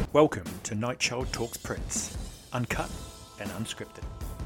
Welcome to Nightchild Talks Prince, uncut and unscripted.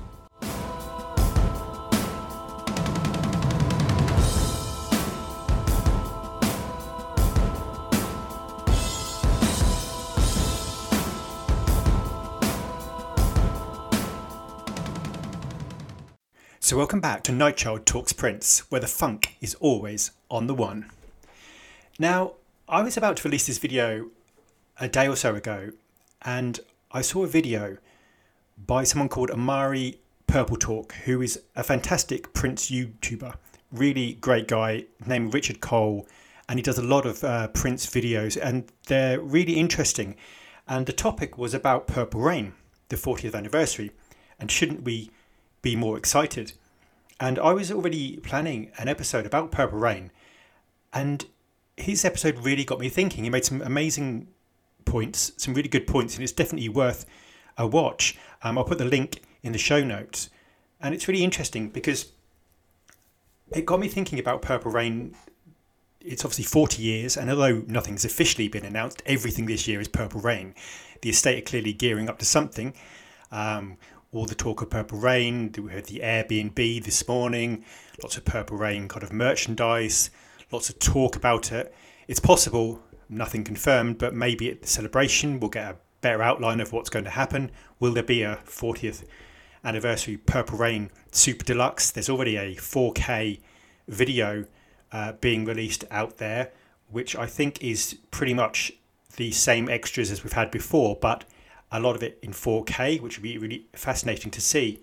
So welcome back to Nightchild Talks Prince, where the funk is always on the one. Now, I was about to release this video a day or so ago, and I saw a video by someone called Amari Purple Talk, who is a fantastic Prince YouTuber, really great guy named Richard Cole, and he does a lot of Prince videos, and they're really interesting. And the topic was about Purple Rain, the 40th anniversary, and shouldn't we be more excited? And I was already planning an episode about Purple Rain, and his episode really got me thinking. He made some amazing points, some really good points, and it's definitely worth a watch. I'll put the link in the show notes, and it's really interesting because it got me thinking about Purple Rain. It's obviously 40 years, and although nothing's officially been announced, everything this year is Purple Rain. The estate are clearly gearing up to something. All the talk of Purple Rain, we heard the Airbnb this morning, lots of Purple Rain kind of merchandise, lots of talk about it. It's possible, nothing confirmed, but maybe at the celebration we'll get a better outline of what's going to happen. Will there be a 40th anniversary Purple Rain Super Deluxe? There's already a 4K video being released out there, which I think is pretty much the same extras as we've had before, but a lot of it in 4K, which would be really fascinating to see.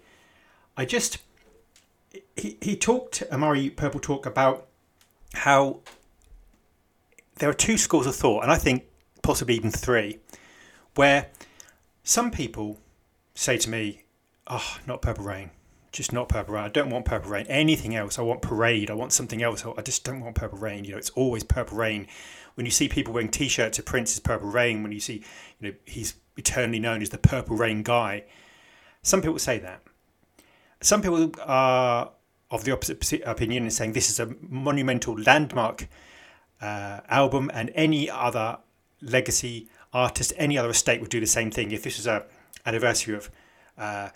He talked, Amari Purple Talk, about how there are two schools of thought, and I think possibly even three, where some people say to me, oh, not Purple Rain, just not Purple Rain. I don't want Purple Rain. Anything else. I want Parade. I want something else. I just don't want Purple Rain. You know, it's always Purple Rain. When you see people wearing T-shirts of Prince's Purple Rain, when you see, you know, he's eternally known as the Purple Rain guy. Some people say that. Some people are of the opposite opinion and saying this is a monumental landmark album, and any other legacy artist, any other estate would do the same thing. If this was a anniversary of a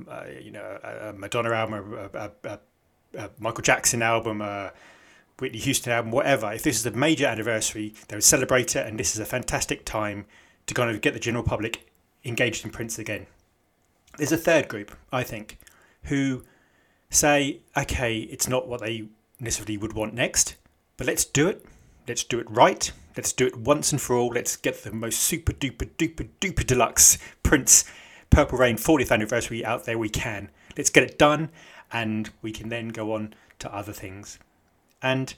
Madonna album, a Michael Jackson album, a Whitney Houston album, whatever, if this is a major anniversary, they would celebrate it, and this is a fantastic time to kind of get the general public engaged in Prince again. There's a third group, I think, who say, okay, it's not what they necessarily would want next, but let's do it. Let's do it right. Let's do it once and for all. Let's get the most super duper duper duper deluxe Prince Purple Rain 40th anniversary out there we can. Let's get it done, and we can then go on to other things. And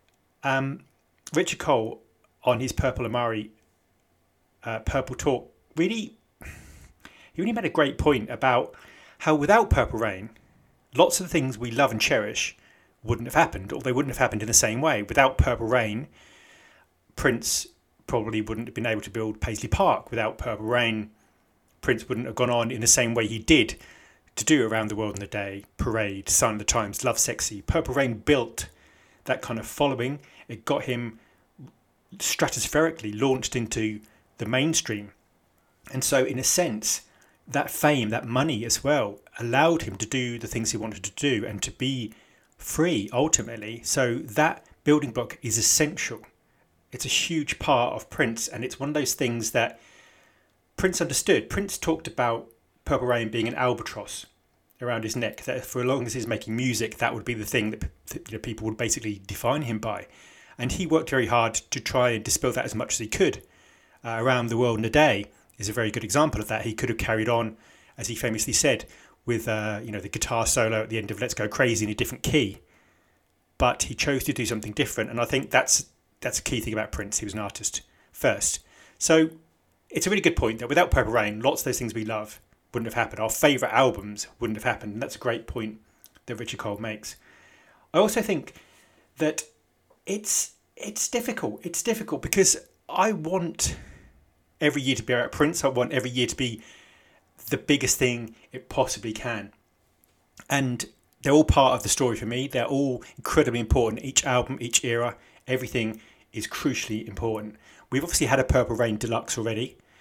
Richard Cole, on his Purple Amari Purple Talk, he really made a great point about how without Purple Rain, lots of the things we love and cherish wouldn't have happened, or they wouldn't have happened in the same way. Without Purple Rain, Prince probably wouldn't have been able to build Paisley Park. Without Purple Rain, Prince wouldn't have gone on in the same way he did to do Around the World in a Day, Parade, Sign of the Times, Love Sexy. Purple Rain built that kind of following. It got him stratospherically launched into the mainstream. And so in a sense, that fame, that money as well, allowed him to do the things he wanted to do and to be free ultimately. So that building block is essential. It's a huge part of Prince, and it's one of those things that Prince understood. Prince talked about Purple Rain being an albatross around his neck, that for as long as he's making music, that would be the thing that people would basically define him by. And he worked very hard to try and dispel that as much as he could. Around the World in a Day is a very good example of that. He could have carried on, as he famously said, with the guitar solo at the end of Let's Go Crazy in a different key. But he chose to do something different, and I think that's a key thing about Prince. He was an artist first. So it's a really good point that without Purple Rain, lots of those things we love wouldn't have happened. Our favourite albums wouldn't have happened, and that's a great point that Richard Cole makes. I also think that it's difficult. It's difficult because I want every year to be about Prince. I want every year to be the biggest thing it possibly can. And they're all part of the story for me. They're all incredibly important. Each album, each era, everything is crucially important. We've obviously had a Purple Rain Deluxe already.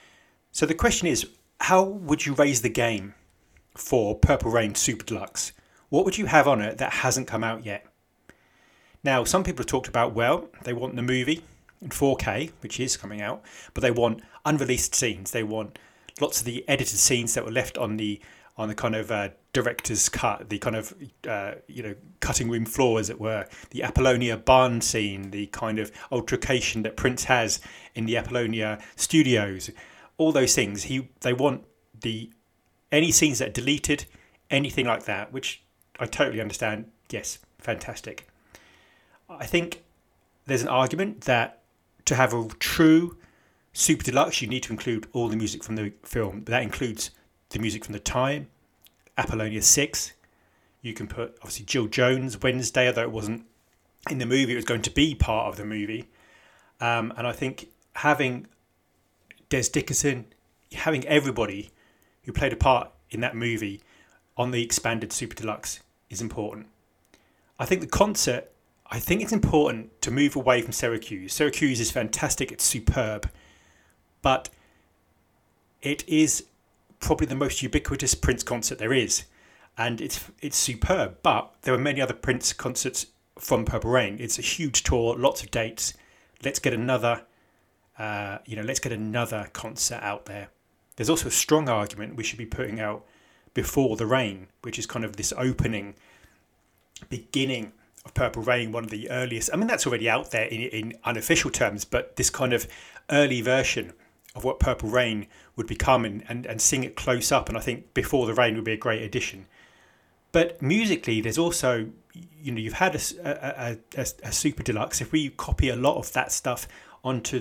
So the question is, how would you raise the game for Purple Rain Super Deluxe? What would you have on it that hasn't come out yet? Now, some people have talked about, well, they want the movie in 4K, which is coming out, but they want unreleased scenes. They want lots of the edited scenes that were left on the kind of director's cut, the kind of cutting room floor, as it were, the Apollonia barn scene, the kind of altercation that Prince has in the Apollonia studios, all those things. They want any scenes that are deleted, anything like that, which I totally understand. Yes, fantastic. I think there's an argument that to have a true Super Deluxe, you need to include all the music from the film. That includes the music from The Time, Apollonia 6. You can put, obviously, Jill Jones, Wednesday, although it wasn't in the movie, it was going to be part of the movie. And I think having Des Dickinson, having everybody who played a part in that movie on the expanded Super Deluxe is important. I think it's important to move away from Syracuse. Syracuse is fantastic, it's superb, but it is probably the most ubiquitous Prince concert there is, and it's superb. But there are many other Prince concerts from Purple Rain. It's a huge tour, lots of dates. Let's get another, concert out there. There's also a strong argument we should be putting out Before the Rain, which is kind of this beginning of Purple Rain, one of the earliest. I mean, that's already out there in unofficial terms, but this kind of early version of what Purple Rain would become and seeing it close up. And I think Before the Rain would be a great addition. But musically, there's also, you've had a Super Deluxe. If we copy a lot of that stuff onto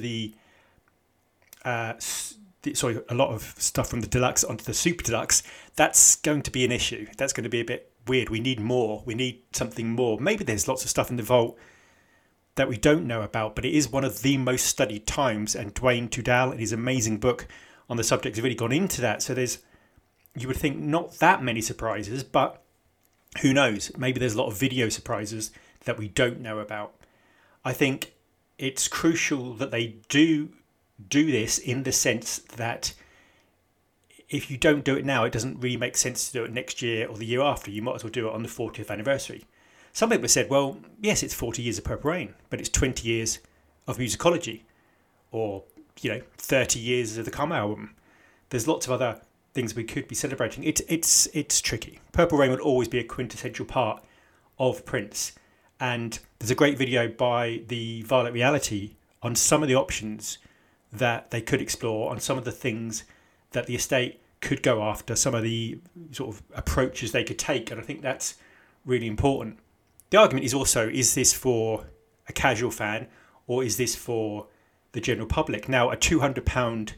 a lot of stuff from the Deluxe onto the Super Deluxe, that's going to be an issue. That's going to be a bit weird. We need more. We need something more. Maybe there's lots of stuff in the vault that we don't know about, but it is one of the most studied times, and Dwayne Tudal in his amazing book on the subject has really gone into that. So you would think not that many surprises, but who knows? Maybe there's a lot of video surprises that we don't know about. I think it's crucial that they do this in the sense that if you don't do it now, it doesn't really make sense to do it next year or the year after. You might as well do it on the 40th anniversary. Some people have said, well, yes, it's 40 years of Purple Rain, but it's 20 years of musicology, or 30 years of the Come album. There's lots of other things we could be celebrating. It's tricky. Purple Rain will always be a quintessential part of Prince, and there's a great video by the Violet Reality on some of the options that they could explore, on some of the things that the estate could go after, some of the sort of approaches they could take, and I think that's really important. The argument is also, is this for a casual fan or is this for the general public? Now, a £200,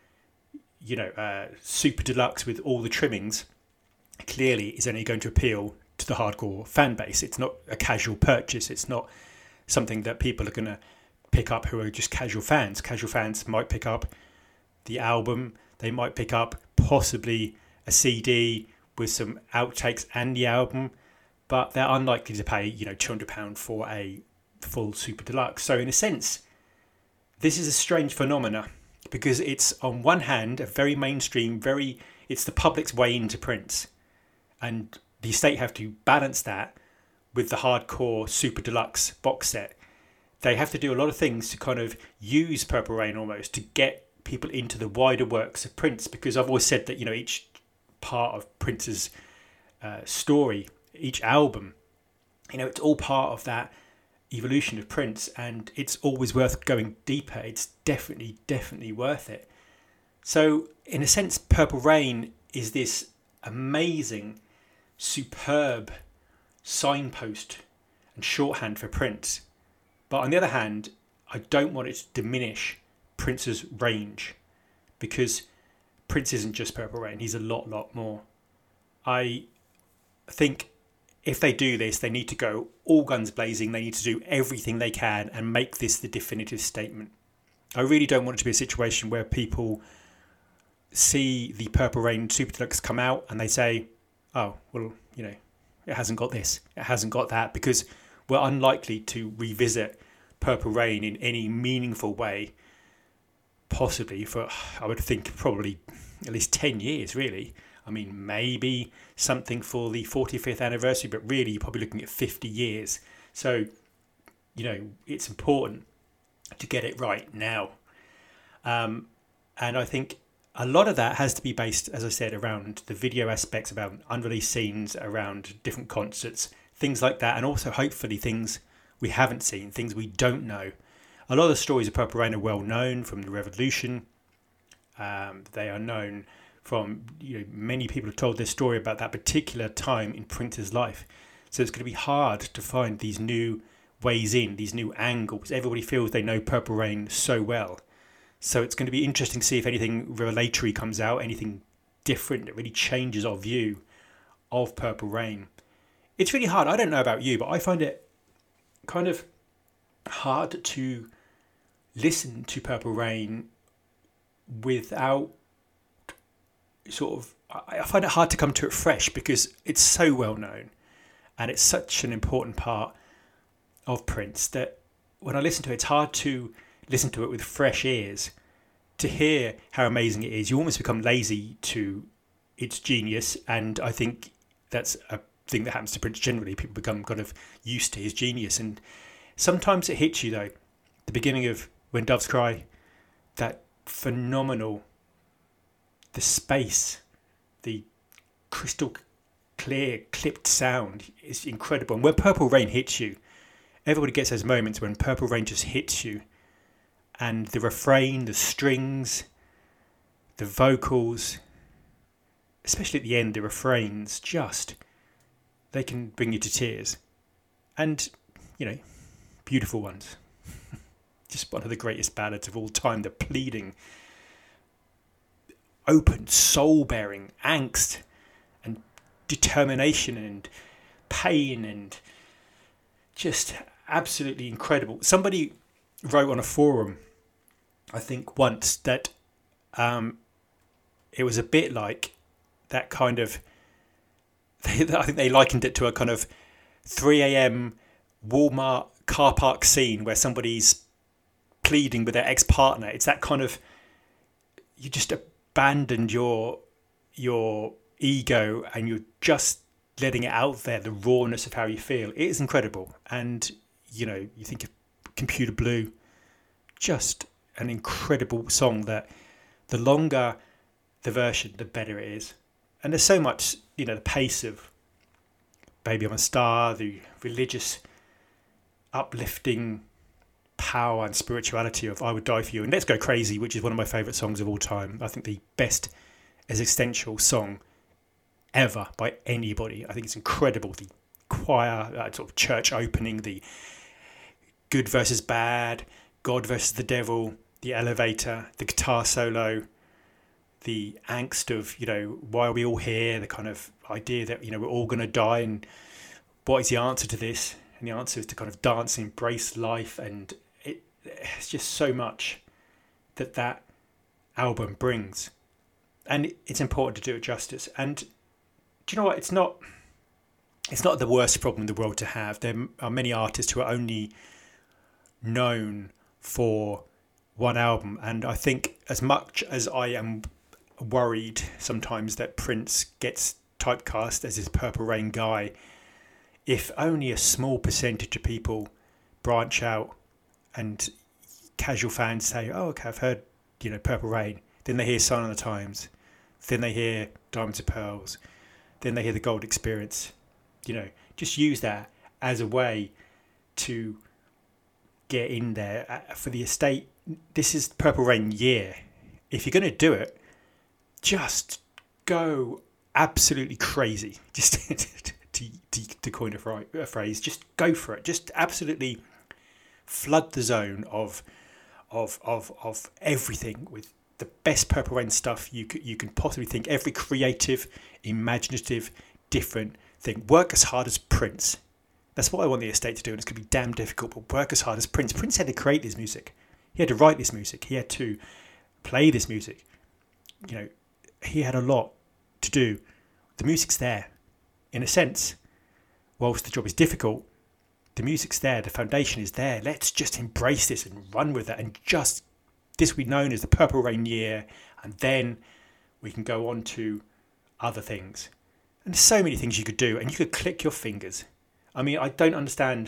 Super Deluxe with all the trimmings clearly is only going to appeal to the hardcore fan base. It's not a casual purchase. It's not something that people are going to pick up who are just casual fans. Casual fans might pick up the album. They might pick up possibly a CD with some outtakes and the album, but they're unlikely to pay, £200 for a full Super Deluxe. So in a sense, this is a strange phenomena because it's on one hand a very mainstream, it's the public's way into Prince, and the estate have to balance that with the hardcore Super Deluxe box set. They have to do a lot of things to kind of use Purple Rain almost to get people into the wider works of Prince, because I've always said that each part of Prince's story, each album, it's all part of that evolution of Prince, and it's always worth going deeper. It's definitely worth it. So in a sense, Purple Rain is this amazing, superb signpost and shorthand for Prince. But on the other hand, I don't want it to diminish Prince's range, because Prince isn't just Purple Rain. He's a lot more. I think if they do this, they need to go all guns blazing. They need to do everything they can and make this the definitive statement. I really don't want it to be a situation where people see the Purple Rain Super Deluxe come out and they say, oh, well, it hasn't got this, it hasn't got that, because we're unlikely to revisit Purple Rain in any meaningful way possibly for, I would think, probably at least 10 years, really. I mean, maybe something for the 45th anniversary, but really you're probably looking at 50 years. So, it's important to get it right now. And I think a lot of that has to be based, as I said, around the video aspects, about unreleased scenes, around different concerts, things like that, and also hopefully things we haven't seen, things we don't know. A lot of the stories of Purple Rain are well known from the Revolution. They are known from, many people have told their story about that particular time in Prince's life. So it's going to be hard to find these new ways in, these new angles. Everybody feels they know Purple Rain so well. So it's going to be interesting to see if anything revelatory comes out, anything different that really changes our view of Purple Rain. It's really hard. I don't know about you, but I find it kind of hard to listen to Purple Rain without I find it hard to come to it fresh because it's so well known and it's such an important part of Prince that when I listen to it, it's hard to listen to it with fresh ears, to hear how amazing it is. You almost become lazy to its genius, and I think that's a thing that happens to Prince generally. People become kind of used to his genius, and sometimes it hits you though. The beginning of When Doves Cry, that phenomenal, the space, the crystal clear clipped sound is incredible. And when Purple Rain hits you, everybody gets those moments when Purple Rain just hits you, and the refrain, the strings, the vocals, especially at the end, the refrains, they can bring you to tears. And, beautiful ones. Just one of the greatest ballads of all time, the pleading, open, soul-bearing angst and determination and pain and just absolutely incredible. Somebody wrote on a forum, I think once, that it was a bit like that kind of, I think they likened it to a kind of 3 a.m. Walmart car park scene where somebody's pleading with their ex-partner. It's that kind of, you just abandoned your ego and you're just letting it out there, the rawness of how you feel. It is incredible. And, you think of Computer Blue, just an incredible song that the longer the version, the better it is. And there's so much, the pace of Baby I'm a Star, the religious, uplifting power and spirituality of I Would Die For You, and Let's Go Crazy, which is one of my favourite songs of all time. I think the best existential song ever by anybody. I think it's incredible. The choir, sort of church opening, the good versus bad, God versus the devil, the elevator, the guitar solo, the angst of, why are we all here? The kind of idea that, we're all going to die, and what is the answer to this? And the answer is to kind of dance and embrace life. And it's just so much that album brings. And it's important to do it justice. And do you know what? It's not the worst problem in the world to have. There are many artists who are only known for one album. And I think as much as I am worried sometimes that Prince gets typecast as this Purple Rain guy, if only a small percentage of people branch out and casual fans say, oh, okay, I've heard, Purple Rain. Then they hear Sign of the Times. Then they hear Diamonds and Pearls. Then they hear The Gold Experience. Just use that as a way to get in there. For the estate, this is Purple Rain year. If you're going to do it, just go absolutely crazy. Just to coin a phrase, just go for it. Just absolutely flood the zone of everything with the best Purple Rain stuff you can possibly think. Every creative, imaginative, different thing. Work as hard as Prince. That's what I want the estate to do, and it's going to be damn difficult, but work as hard as Prince. Prince had to create this music. He had to write this music. He had to play this music. He had a lot to do. The music's there. In a sense, whilst the job is difficult, the music's there, the foundation is there. Let's just embrace this and run with it and just this will be known as the Purple Rain year, and then we can go on to other things. And there's so many things you could do, and you could click your fingers. I mean, I don't understand,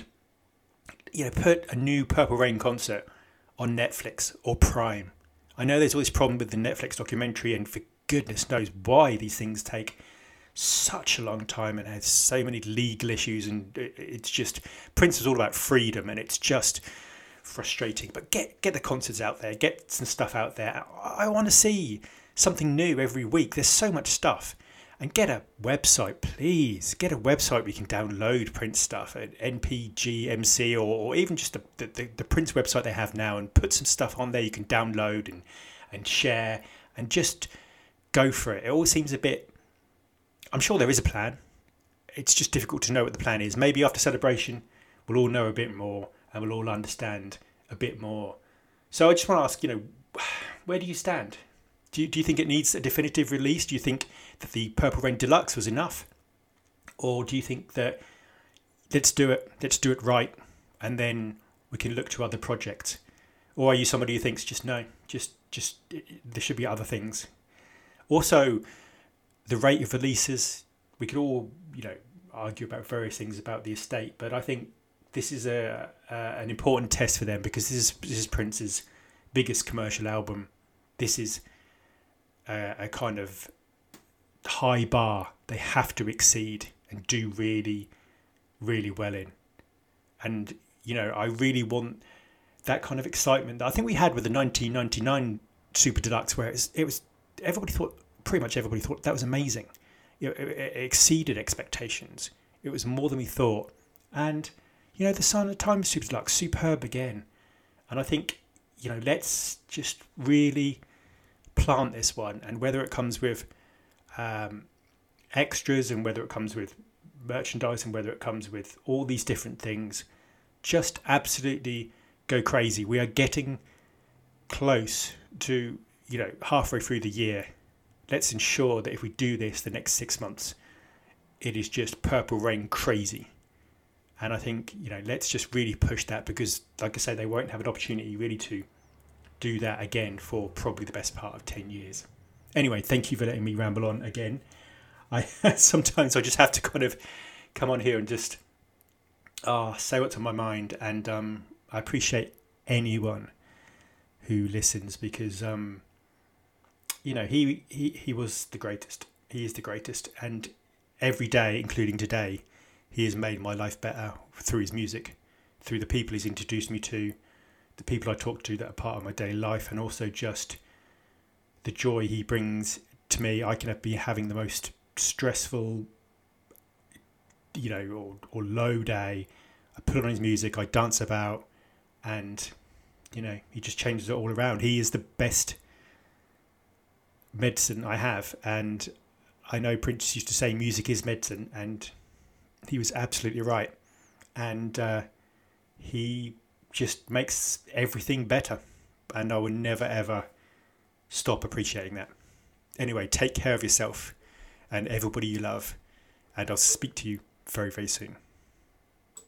put a new Purple Rain concert on Netflix or Prime. I know there's all this problem with the Netflix documentary, and for goodness knows why these things take such a long time and has so many legal issues, and it's just, Prince is all about freedom, and it's just frustrating. But get the concerts out there, get some stuff out there. I want to see something new every week. There's so much stuff. And get a website, please. Get a website where you can download Prince stuff at NPGMC, or even just the Prince website they have now, and put some stuff on there you can download and share, and just go for it. It all seems a bit... I'm sure there is a plan. It's just difficult to know what the plan is. Maybe after Celebration, we'll all know a bit more, and we'll all understand a bit more. So I just want to ask, where do you stand? Do you think it needs a definitive release? Do you think that the Purple Rain Deluxe was enough? Or do you think that let's do it right, and then we can look to other projects? Or are you somebody who thinks just there should be other things? Also, the rate of releases, we could all, argue about various things about the estate, but I think this is an important test for them, because this is Prince's biggest commercial album. This is a kind of high bar they have to exceed and do really, really well in. And, I really want that kind of excitement that I think we had with the 1999 Super Deluxe, where it was pretty much everybody thought that was amazing. It exceeded expectations. It was more than we thought. And, the Sign of the Times Super Deluxe, superb again. And I think, let's just really plant this one, and whether it comes with extras, and whether it comes with merchandise, and whether it comes with all these different things, just absolutely go crazy. We are getting close to halfway through the year. Let's ensure that if we do this the next 6 months, it is just Purple Rain crazy. And I think let's just really push that, because like I say, they won't have an opportunity really to do that again for probably the best part of 10 years. Anyway, thank you for letting me ramble on again. Sometimes I just have to kind of come on here and just say what's on my mind, and I appreciate anyone who listens, because he was the greatest. He is the greatest, and every day, including today, he has made my life better through his music, through the people he's introduced me to, the people I talk to that are part of my daily life, and also just the joy he brings to me. I can be having the most stressful, or low day. I put on his music, I dance about, and, he just changes it all around. He is the best medicine I have. And I know Prince used to say music is medicine, and he was absolutely right. And he just makes everything better, and I will never ever stop appreciating that. Anyway, take care of yourself and everybody you love, and I'll speak to you very, very soon.